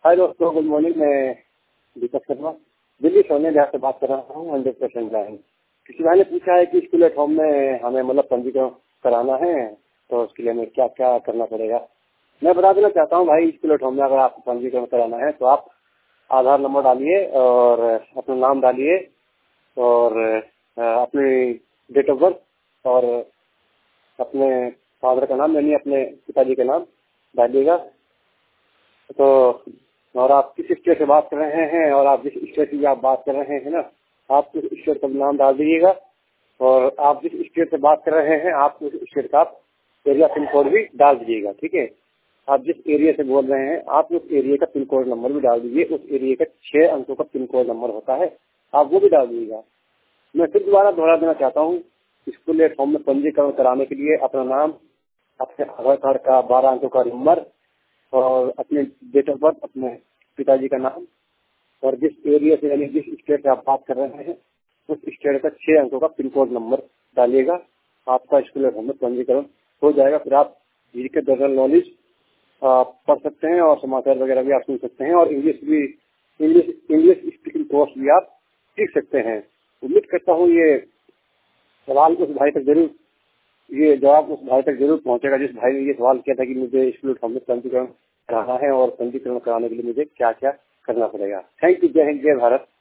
हाय दोस्तों, good morning. मैं दीपक शर्मा दिल्ली सोने जहाँ से बात कर रहा हूँ। 100% लाइन। किसी भाई ने पूछा है कि स्कूल एट होम में हमें मतलब पंजीकरण कराना है, तो उसके लिए हमें क्या क्या करना पड़ेगा। मैं बता देना चाहता हूँ भाई, स्कूल एट होम में अगर आपको पंजीकरण कराना है तो आप आधार नंबर डालिए और अपना नाम डालिए और अपनी डेट ऑफ बर्थ और अपने फादर का नाम यानी अपने पिताजी का नाम डालिएगा। तो और आप किस स्टेट से बात कर रहे हैं और आप जिस स्टेट की आप बात कर रहे हैं ना, आप उस स्टेट का नाम डाल दीजिएगा। और आप जिस स्टेट से बात कर रहे हैं आप उस स्टेट का एरिया पिन कोड भी डाल दीजिएगा। ठीक है, आप जिस एरिया से बोल रहे हैं आप उस एरिया का पिन कोड नंबर भी डाल दीजिए। उस एरिया का 6 अंकों का पिन कोड नंबर होता है, आप वो भी डाल दीजिएगा। मैं फिर दोबारा दोहरा देना चाहता हूँ, स्कूल एट होम में पंजीकरण कराने के लिए अपना नाम, अपने आधार कार्ड का 12 अंकों का नंबर और अपने डेट ऑफ बर्थ, अपने पिताजी का नाम और जिस एरिया से यानी जिस स्टेट से आप बात कर रहे हैं उस स्टेट का 6 अंकों का पिन कोड नंबर डालिएगा। आपका स्कूल एट होम में पंजीकरण हो जाएगा। फिर आप जी के जनरल नॉलेज पढ़ सकते हैं और समाचार वगैरह भी आप सुन सकते हैं और इंग्लिश स्पीकिंग कोर्स भी आप सीख सकते हैं। उम्मीद करता हूँ ये सवाल उस भाई तक जरूर, ये जवाब उस भाई तक जरूर पहुंचेगा जिस भाई ने ये सवाल किया था कि मुझे स्कूल एट होम में पंजीकरण कराना है और पंजीकरण कराने के लिए मुझे क्या क्या करना पड़ेगा। Thank you. जय हिंद, जय भारत।